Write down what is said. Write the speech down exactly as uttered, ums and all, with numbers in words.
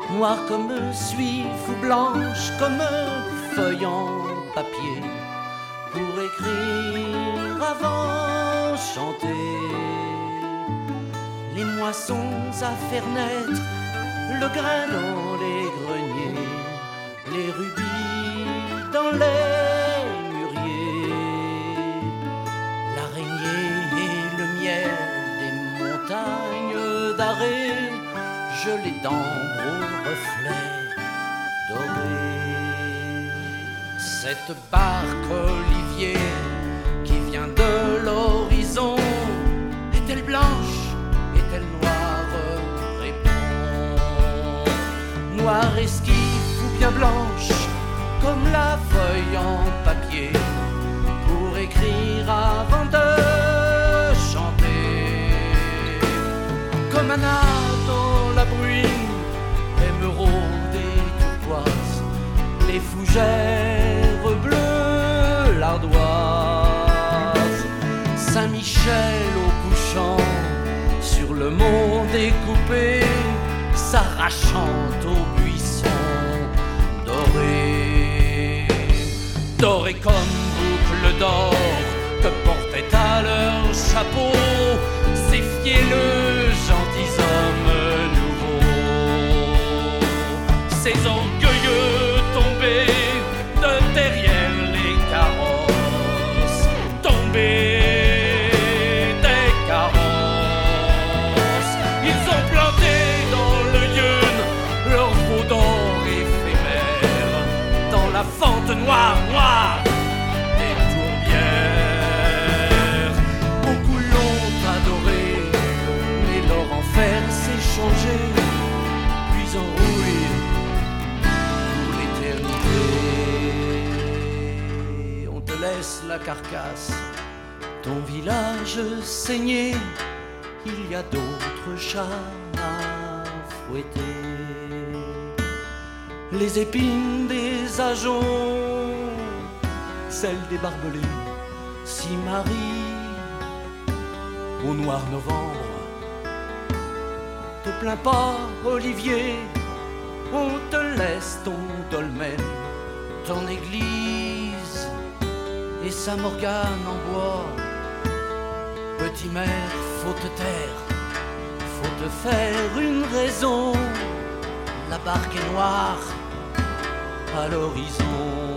noire comme suif ou blanche comme feuille en papier, pour écrire avant chanter. Les moissons à faire naître, le grain dans les greniers, les rubis dans les mûriers, l'araignée et le miel des montagnes d'arrêt, gelées d'ambre au reflet doré. Cette barque Olivier qui vient de l'horizon, est-elle blanche, est-elle noire? Réponds. Noire esquiffe ou bien blanche, comme la feuille en papier, pour écrire avant de chanter. Comme un art dans la bruine, émeraude et turquoise, les fougères bleues, l'ardoise. Saint-Michel au couchant, sur le mont découpé, s'arrachant aux buissons dorés. Dorés comme boucles d'or que portaient à leur chapeau ces fielleux gentilshommes nouveaux, ces orgueilleux tombés de derrière les carrosses, tombés des carrosses. Ils ont planté dans le Yonne leur veau d'or éphémère, dans la fente noire, noire des tourbières. Beaucoup l'ont adoré, mais leur enfer s'est changé, puis en rouille pour l'éternité. On te laisse la carcasse, ton village saigné, il y a d'autres chats à fouetter. Les épines des ajoncs, celles des barbelés, s'y marient au noir novembre. Te plains pas, Olivier, on te laisse ton dolmen, ton église et sa morgane en bois. Petit maire, faut te taire, faut te faire une raison. La barque est noire à l'horizon.